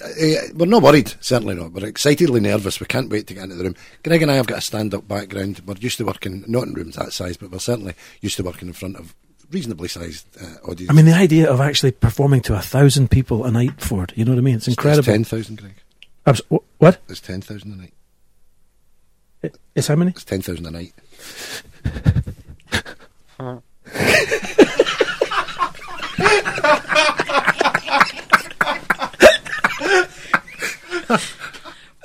we're not worried, certainly not. We're excitedly nervous. We can't wait to get into the room. Greg and I have got a stand-up background. We're used to working, not in rooms that size, but we're certainly used to working in front of reasonably sized audience. I mean, the idea of actually performing to 1,000 people a night, Ford, you know what I mean? It's incredible. It's 10,000, Greg. What? It's 10,000 a night. It's how many? It's 10,000 a night.